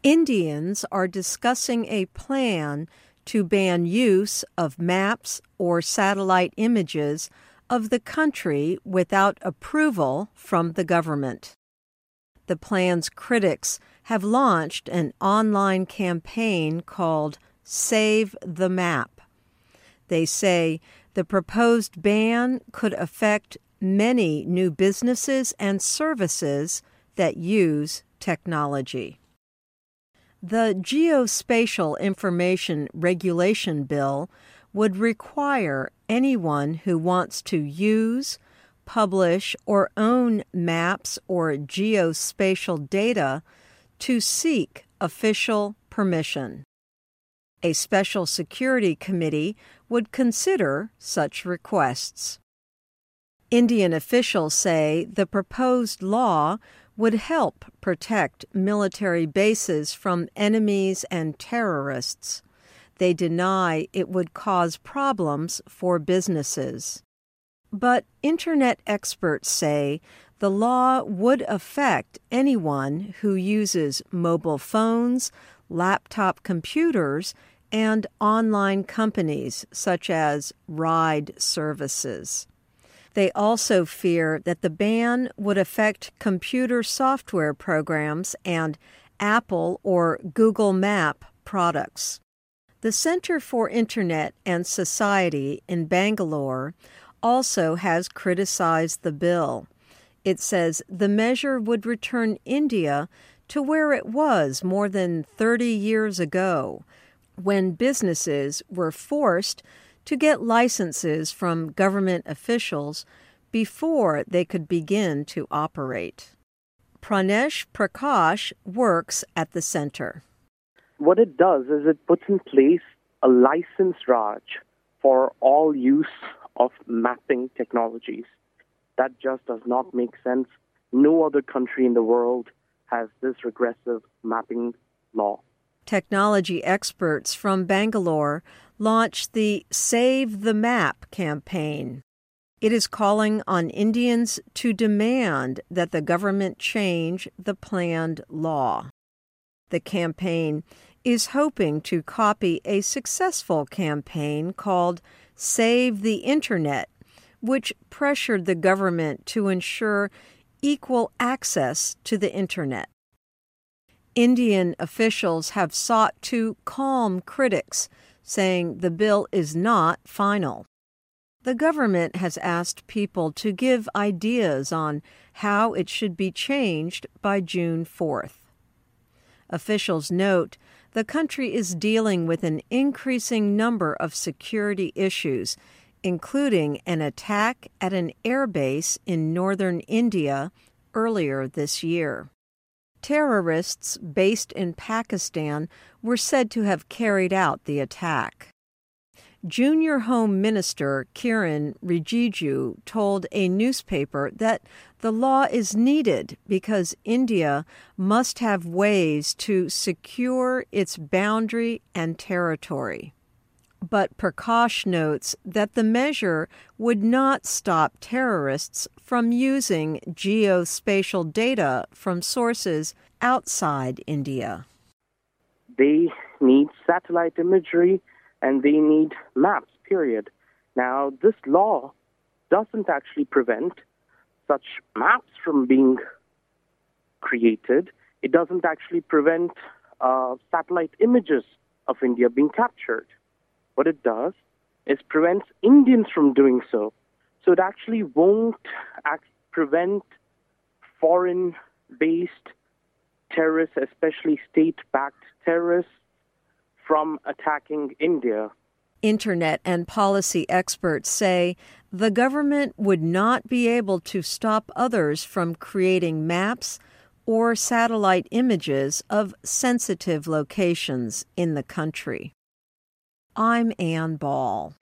Indians are discussing a plan to ban use of maps or satellite images of the country without approval from the government. The plan's critics have launched an online campaign called Save the Map. They say the proposed ban could affect many new businesses and services that use technology. The Geospatial Information Regulation Bill would require anyone who wants to use, publish, or own maps or geospatial data to seek official permission. A special security committee would consider such requests. Indian officials say the proposed law would help protect military bases from enemies and terrorists. They deny it would cause problems for businesses. But Internet experts say the law would affect anyone who uses mobile phones, laptop computers, and online companies such as ride services. They also fear that the ban would affect computer software programs and Apple or Google Map products. The Center for Internet and Society in Bangalore also has criticized the bill. It says the measure would return India to where it was more than 30 years ago, when businesses were forced to get licenses from government officials before they could begin to operate. Pranesh Prakash works at the center. What it does is it puts in place a license Raj for all use of mapping technologies. That just does not make sense. No other country in the world has this regressive mapping law. Technology experts from Bangalore launched the Save the Map campaign. It is calling on Indians to demand that the government change the planned law. The campaign is hoping to copy a successful campaign called Save the Internet, which pressured the government to ensure equal access to the Internet. Indian officials have sought to calm critics, saying the bill is not final. The government has asked people to give ideas on how it should be changed by June 4th. Officials note the country is dealing with an increasing number of security issues, including an attack at an airbase in northern India earlier this year. Terrorists based in Pakistan were said to have carried out the attack. Junior Home Minister Kiran Rijiju told a newspaper that the law is needed because India must have ways to secure its boundary and territory. But Prakash notes that the measure would not stop terrorists from using geospatial data from sources outside India. They need satellite imagery and they need maps, period. Now, this law doesn't actually prevent such maps from being created. It doesn't actually prevent satellite images of India being captured. What it does is prevents Indians from doing so. So it actually won't prevent foreign-based terrorists, especially state-backed terrorists, from attacking India. Internet and policy experts say the government would not be able to stop others from creating maps or satellite images of sensitive locations in the country. I'm Ann Ball.